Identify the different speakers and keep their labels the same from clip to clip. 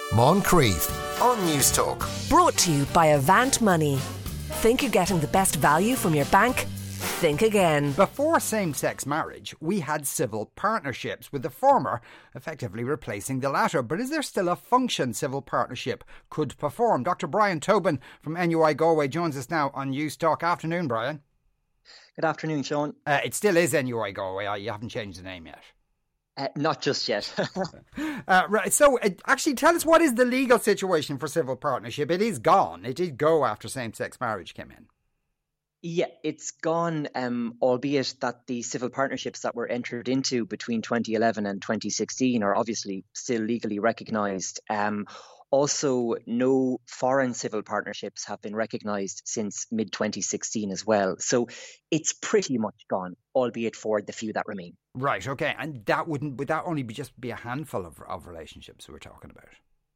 Speaker 1: Moncrief on News Talk.
Speaker 2: Brought to you by Avant Money. Think you're getting the best value from your bank? Think again.
Speaker 3: Before same-sex marriage, we had civil partnerships, with the former effectively replacing the latter. But is there still a function civil partnership could perform? Dr. Brian Tobin from NUI Galway joins us now on News Talk. Afternoon, Brian.
Speaker 4: Good afternoon, Sean.
Speaker 3: It still is NUI Galway. You haven't changed the name yet.
Speaker 4: Not just yet.
Speaker 3: Right. So, actually, tell us, what is the legal situation for civil partnership? It is gone. It did go after same-sex marriage came in.
Speaker 4: Yeah, it's gone, albeit that the civil partnerships that were entered into between 2011 and 2016 are obviously still legally recognised. Also, no foreign civil partnerships have been recognised since mid-2016 as well. So it's pretty much gone, albeit for the few that remain.
Speaker 3: Right, okay. And would that only be a handful of relationships we're talking about?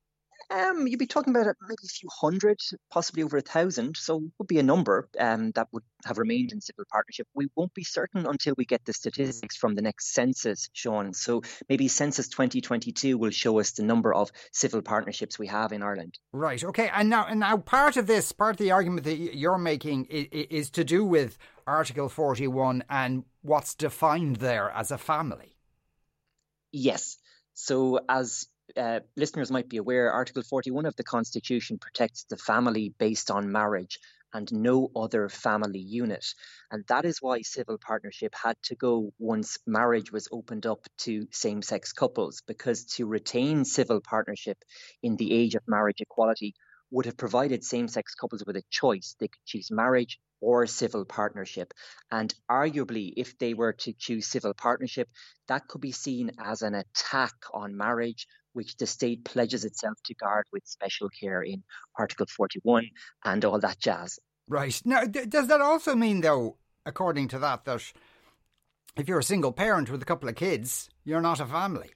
Speaker 4: You'd be talking about maybe a few hundred, possibly over 1,000. So it would be a number that would have remained in civil partnership. We won't be certain until we get the statistics from the next census, Sean. So maybe Census 2022 will show us the number of civil partnerships we have in Ireland.
Speaker 3: Right, okay. And now part of the argument that you're making is to do with Article 41 and what's defined there as a family.
Speaker 4: Yes. So as listeners might be aware, Article 41 of the Constitution protects the family based on marriage and no other family unit. And that is why civil partnership had to go once marriage was opened up to same-sex couples, because to retain civil partnership in the age of marriage equality would have provided same-sex couples with a choice. They could choose marriage or civil partnership. And arguably, if they were to choose civil partnership, that could be seen as an attack on marriage, which the state pledges itself to guard with special care in Article 41 and all that jazz.
Speaker 3: Right. Now, does that also mean, though, according to that if you're a single parent with a couple of kids, you're not a family?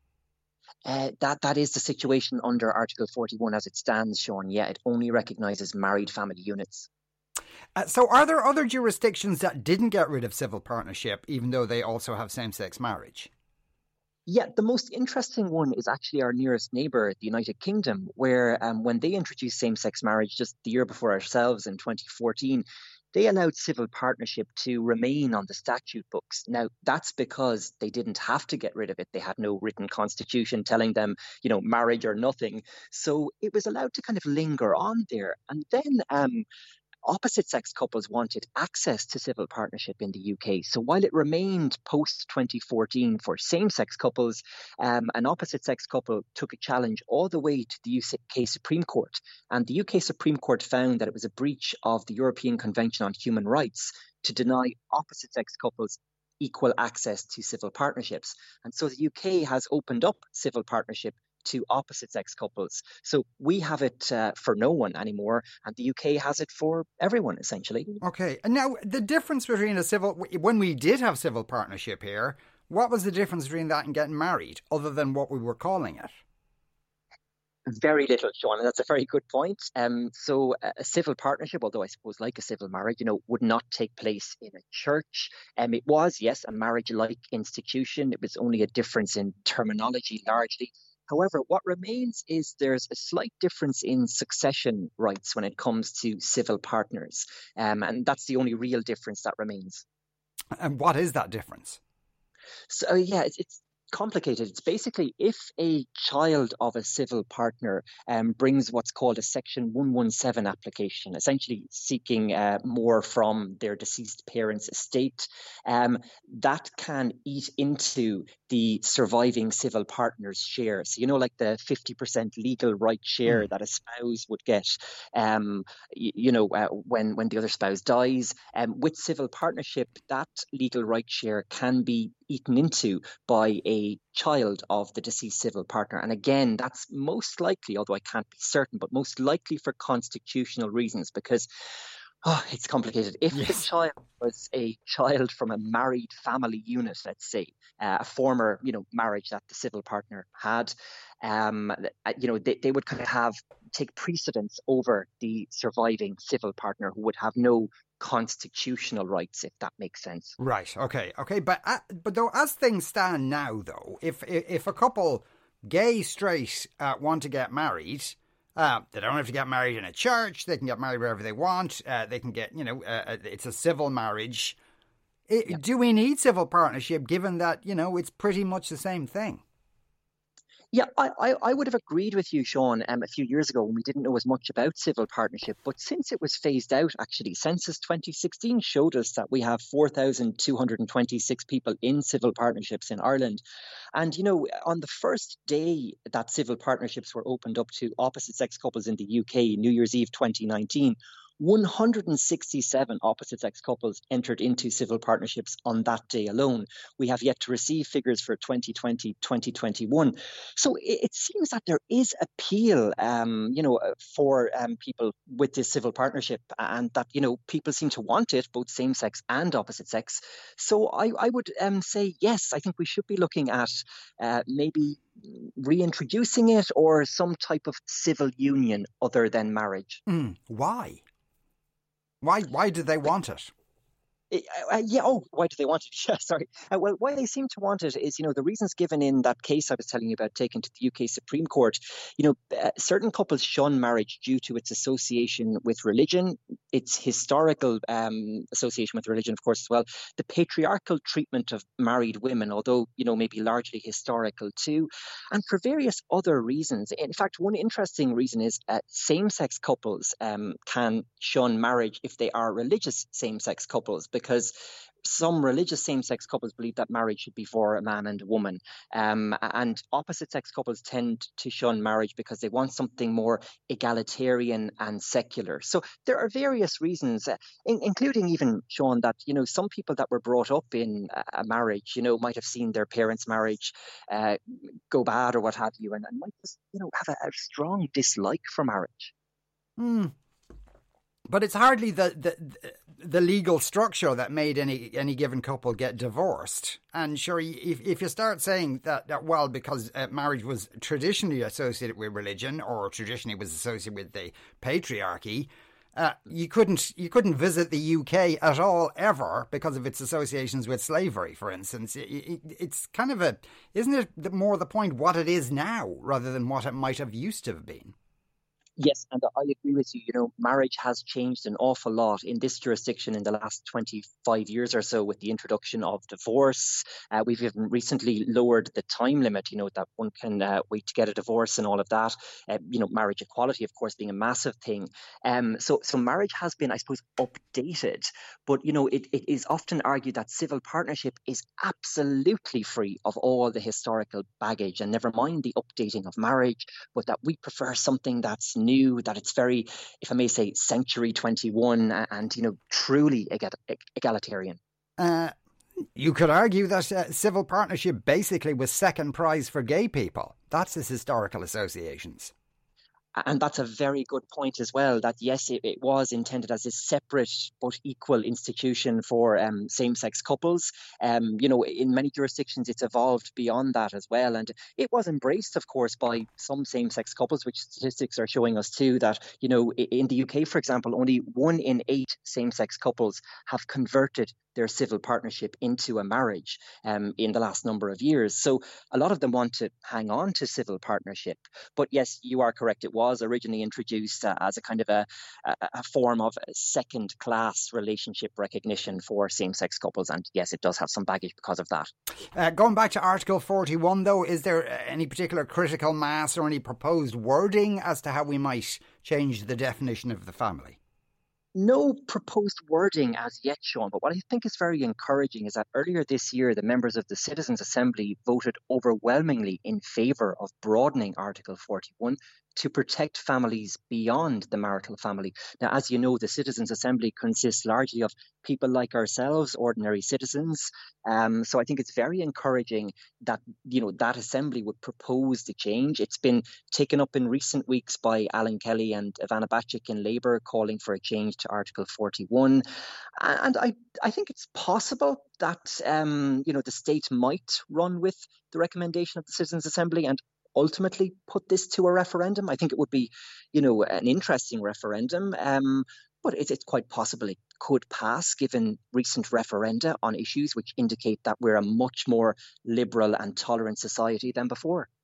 Speaker 4: That is the situation under Article 41 as it stands, Sean. Yeah, it only recognises married family units.
Speaker 3: So are there other jurisdictions that didn't get rid of civil partnership, even though they also have same-sex marriage?
Speaker 4: Yeah, the most interesting one is actually our nearest neighbour, the United Kingdom, where when they introduced same-sex marriage just the year before ourselves in 2014, they allowed civil partnership to remain on the statute books. Now, that's because they didn't have to get rid of it. They had no written constitution telling them, marriage or nothing. So it was allowed to kind of linger on there. And then opposite-sex couples wanted access to civil partnership in the UK. So while it remained post-2014 for same-sex couples, an opposite-sex couple took a challenge all the way to the UK Supreme Court. And the UK Supreme Court found that it was a breach of the European Convention on Human Rights to deny opposite-sex couples equal access to civil partnerships. And so the UK has opened up civil partnership to opposite-sex couples. So we have it for no one anymore, and the UK has it for everyone, essentially.
Speaker 3: Okay. And now, the difference between when we did have civil partnership here, what was the difference between that and getting married, other than what we were calling it?
Speaker 4: Very little, Sean, and that's a very good point. So a civil partnership, although I suppose like a civil marriage, would not take place in a church. It was, yes, a marriage-like institution. It was only a difference in terminology largely. However, what remains is there's a slight difference in succession rights when it comes to civil partners. And that's the only real difference that remains.
Speaker 3: And what is that difference?
Speaker 4: So, it's complicated. It's basically if a child of a civil partner brings what's called a Section 117 application, essentially seeking more from their deceased parents' estate, that can eat into the surviving civil partner's share. So, like the 50% legal right share that a spouse would get, when the other spouse dies. With civil partnership, that legal right share can be eaten into by a child of the deceased civil partner. And again, that's most likely, although I can't be certain, but most likely for constitutional reasons, because it's complicated. If the child was a child from a married family unit, let's say, a former, marriage that the civil partner had, they would kind of take precedence over the surviving civil partner, who would have no constitutional rights, if that makes sense.
Speaker 3: Right. Okay. But though, as things stand now, though, if a couple gay, straight, want to get married, they don't have to get married in a church. They can get married wherever they want. They can get, it's a civil marriage. Do we need civil partnership given that, it's pretty much the same thing?
Speaker 4: Yeah, I would have agreed with you, Sean, a few years ago when we didn't know as much about civil partnership. But since it was phased out, actually, Census 2016 showed us that we have 4,226 people in civil partnerships in Ireland. And, on the first day that civil partnerships were opened up to opposite-sex couples in the UK, New Year's Eve 2019, 167 opposite-sex couples entered into civil partnerships on that day alone. We have yet to receive figures for 2020, 2021. So it seems that there is appeal, for people with this civil partnership, and that, people seem to want it, both same-sex and opposite-sex. So I would say, yes, I think we should be looking at maybe reintroducing it or some type of civil union other than marriage.
Speaker 3: Why? Why do they want it?
Speaker 4: Why do they want it? Yeah, sorry. Well, why they seem to want it is, the reasons given in that case I was telling you about taken to the UK Supreme Court. Certain couples shun marriage due to its association with religion, its historical association with religion, of course, as well, the patriarchal treatment of married women, although, maybe largely historical too, and for various other reasons. In fact, one interesting reason is same-sex couples can shun marriage if they are religious same-sex couples, because some religious same-sex couples believe that marriage should be for a man and a woman. And opposite-sex couples tend to shun marriage because they want something more egalitarian and secular. So there are various reasons, including even, Sean, that, some people that were brought up in a marriage, might have seen their parents' marriage go bad or what have you, and might just, have a strong dislike for marriage.
Speaker 3: But it's hardly the legal structure that made any given couple get divorced. And sure, if you start saying that because marriage was traditionally associated with religion or traditionally was associated with the patriarchy, you couldn't visit the UK at all ever because of its associations with slavery, for instance. It's kind of isn't it more the point what it is now rather than what it might have used to have been?
Speaker 4: Yes, and I agree with you. Marriage has changed an awful lot in this jurisdiction in the last 25 years or so with the introduction of divorce. We've even recently lowered the time limit, that one can wait to get a divorce and all of that. Marriage equality, of course, being a massive thing. So marriage has been, I suppose, updated. But, it is often argued that civil partnership is absolutely free of all the historical baggage, and never mind the updating of marriage, but that we prefer something that's new, that it's very, if I may say, century 21 and, truly egalitarian.
Speaker 3: You could argue that civil partnership basically was second prize for gay people. That's its historical associations.
Speaker 4: And that's a very good point as well, that yes, it was intended as a separate but equal institution for same-sex couples. In many jurisdictions, it's evolved beyond that as well. And it was embraced, of course, by some same-sex couples, which statistics are showing us too, that, in the UK, for example, only 1 in 8 same-sex couples have converted their civil partnership into a marriage in the last number of years. So a lot of them want to hang on to civil partnership. But yes, you are correct. It was originally introduced as a kind of a form of second-class relationship recognition for same-sex couples. And yes, it does have some baggage because of that.
Speaker 3: Going back to Article 41, though, is there any particular critical mass or any proposed wording as to how we might change the definition of the family?
Speaker 4: No proposed wording as yet, Sean, but what I think is very encouraging is that earlier this year, the members of the Citizens' Assembly voted overwhelmingly in favour of broadening Article 41 to protect families beyond the marital family. Now, as you know, the Citizens' Assembly consists largely of people like ourselves, ordinary citizens. So I think it's very encouraging that, that assembly would propose the change. It's been taken up in recent weeks by Alan Kelly and Ivana Bacik in Labour, calling for a change to Article 41. And I think it's possible that, the state might run with the recommendation of the Citizens' Assembly and ultimately put this to a referendum. I think it would be, an interesting referendum, but it's quite possible it could pass given recent referenda on issues which indicate that we're a much more liberal and tolerant society than before.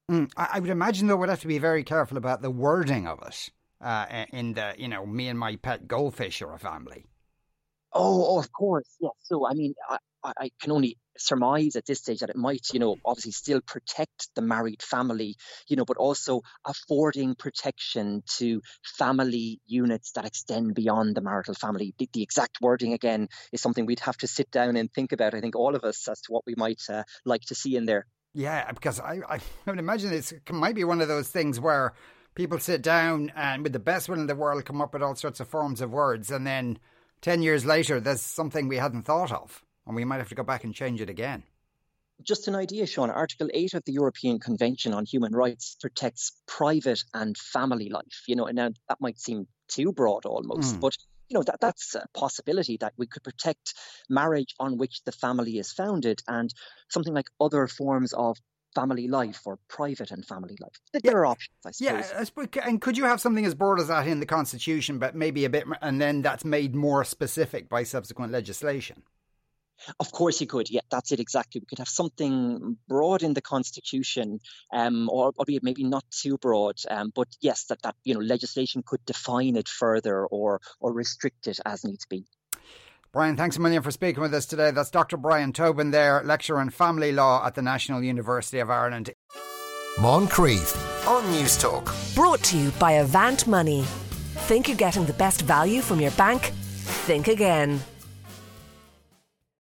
Speaker 3: I would imagine, though, we'd have to be very careful about the wording of it in the, me and my pet goldfish or a family.
Speaker 4: Oh, of course, yes. So, I mean, I can only surmise at this stage that it might, obviously still protect the married family, but also affording protection to family units that extend beyond the marital family. The exact wording, again, is something we'd have to sit down and think about, I think, all of us, as to what we might like to see in there.
Speaker 3: Yeah, because I would imagine it might be one of those things where people sit down and with the best will in the world come up with all sorts of forms of words, and then 10 years later there's something we hadn't thought of and we might have to go back and change it again.
Speaker 4: Just an idea, Sean. Article 8 of the European Convention on Human Rights protects private and family life. And now that might seem too broad almost, but that's a possibility, that we could protect marriage on which the family is founded and something like other forms of family life or private and family life. There are options, I suppose.
Speaker 3: Yeah, and could you have something as broad as that in the Constitution, but maybe a bit, and then that's made more specific by subsequent legislation?
Speaker 4: Of course you could. Yeah, that's it exactly. We could have something broad in the Constitution, or albeit maybe not too broad. But yes, that legislation could define it further or restrict it as needs be.
Speaker 3: Brian, thanks a million for speaking with us today. That's Dr. Brian Tobin there, lecturer in family law at the National University of Ireland.
Speaker 1: Moncrief on News Talk.
Speaker 2: Brought to you by Avant Money. Think you're getting the best value from your bank? Think again.